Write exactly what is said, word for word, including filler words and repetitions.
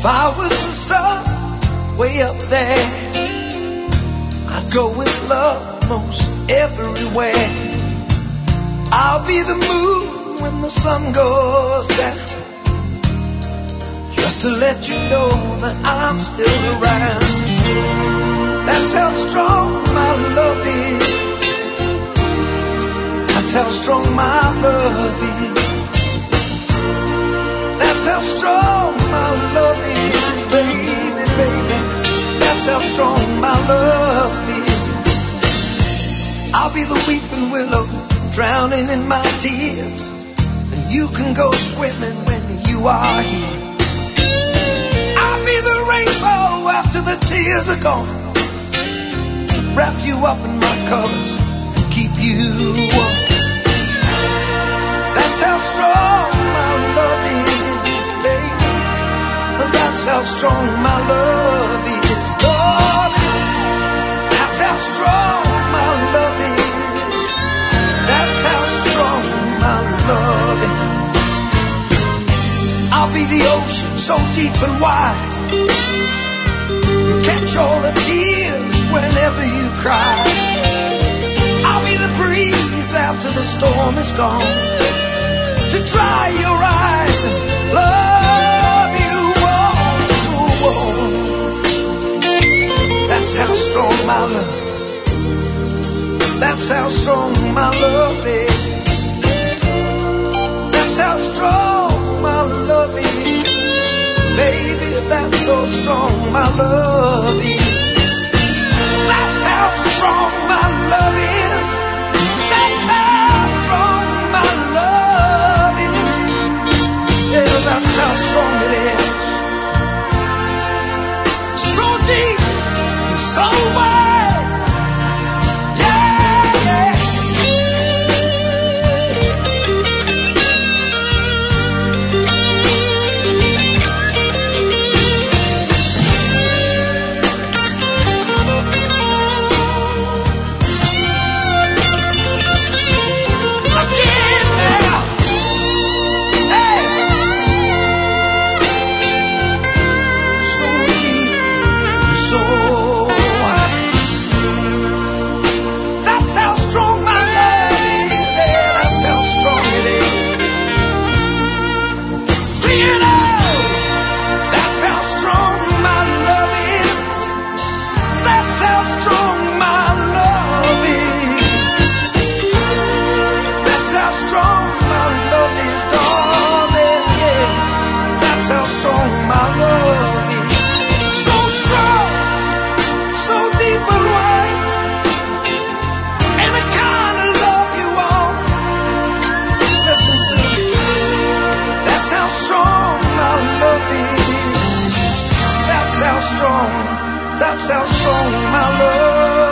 If I was the sun way up there, I'd go with love most everywhere. I'll be the moon when the sun goes down, just to let you know that I'm still around. That's how strong my love is. That's how strong my love is. That's how strong my love is, baby, baby. That's how strong my love is. I'll be the weeping willow, drowning in my tears, and you can go swimming when you are here. I'll be the rainbow after the tears are gone, wrap you up in my colors, keep you warm. That's how strong my love is, baby. That's how strong my love is, Lord. That's how strong my love is. That's how strong my love is. I'll be the ocean so deep and wide, catch all the tears whenever you cry. I'll be the breeze after the storm is gone, to dry your eyes and love you warm, so warm. That's how strong my love. That's how strong my love is. That's how strong my love is, baby. That's how strong my love is. That's how strong my love is. That's how strong my love is. Yeah, that's how strong it is. So deep and so wide. Yeah, yeah. That's how strong my love.